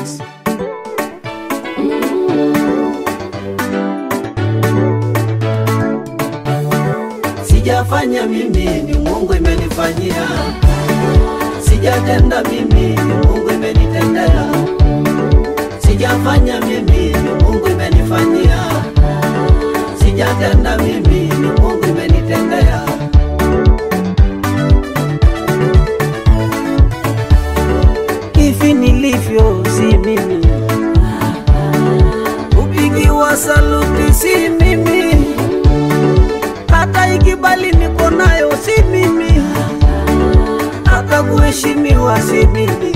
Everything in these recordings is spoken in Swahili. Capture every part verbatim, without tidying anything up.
Mix. Sijafanya mimi, ni Mungu imenifanyia. Sijatenda mimi, ni Mungu imenitendea. Sijafanya mimi, ni Mungu imenifanyia. Sijatenda mimi, ni Mungu imenitendea. Hivi nilivyo si mimi, kupigiwa saluti si mimi, hata ikibali niko nayo si mimi, hata kuheshimiwa si mimi,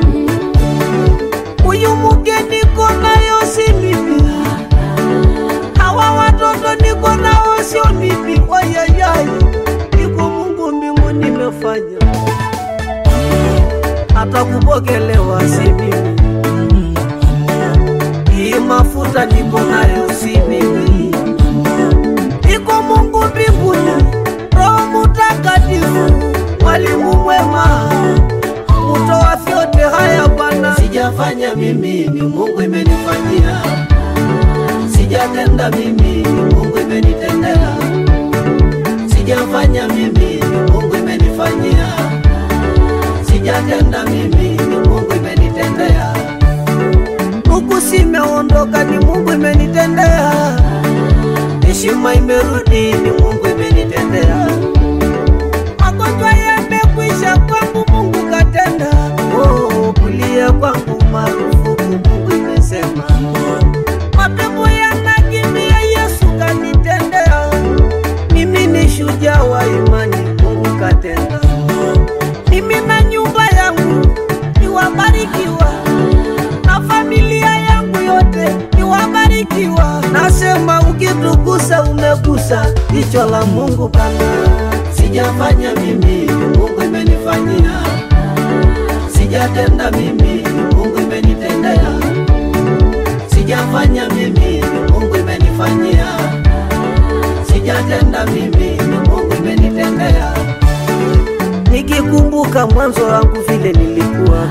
huyu mke niko nayo si mimi, hawa watoto niko nao sio mimi. Wayayay, niko Mungu mbinguni nimefanya, hata kupokelewa si mimi, hii mafuta niko nayo si mimi, niko Mungu mbinguni, Roho Mtakatifu, mwalimu mwema, mtoa vyote haya Bwana. Sijafanya mimi, ni Mungu imenifanyia. Sijatenda mimi, ni Mungu imenitendea. Sijafanya mimi, ni Mungu imenifanyia. Sijatenda mimi, ni Mungu imenitendea. Huku simeondoka, ni Mungu imenitendea. Heshima imerudi, ni Mungu imenitendea. Magonjwa yamekwisha kwangu, Mungu katenda. Oh, kulia kwangu marufuku, Mungu imesema. Mapepo yanakimbia, Yesu kanitendea. Mimi ni shujaa wa imani, Mungu katenda. Mimi na nyumba yangu ni wabarikiwa, na familia yangu yote ni wabarikiwa. Nasema ukitugusa umegusa jicho la Mungu Bwana. Sijafanya mimi, Mungu imenifanyia. Sijatenda mimi, Mungu imenitendea. Sijafanya mimi, Mungu imenifanyia. Sijatenda mimi, Mungu imenitendea. Nikikumbuka mwanzo wangu vile nilikuwa,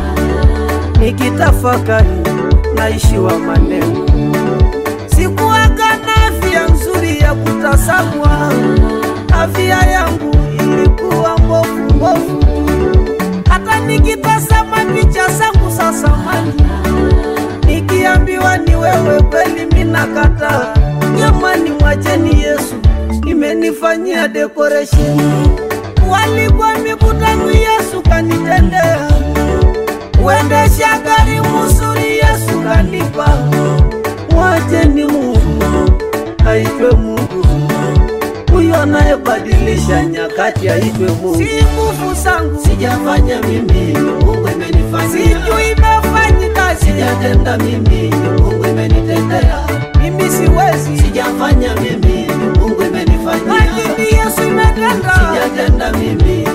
nikitafakari naishiwa maneno, sikuwaga na afya nzuri ya kutasamwa. Afya yangu ilikuwa mbovu mbovu, hata nikitazama picha zangu za zamani, nikiambiwa ni wewe kweli mina kataa. Jamani, mwacheni Yesu, imenifanyia decoration. Walikuwa mikutano, Yesu kanitendea. Uendesha gari mzuri, Yesu kanipa. Mwacheni Mungu aitwe Mungu, huyo anayebadilisha nyakati aitwe Mungu. Si nguvu zangu, sijafanya mimi, Mungu imenifanyia. Sijui imefanyika, sijatenda mimi, Mungu imenitendea. Mimi siwezi, sijafanya mimi, Mungu imenifanyia. Lakini Yesu imetenda. Sijatenda mimi,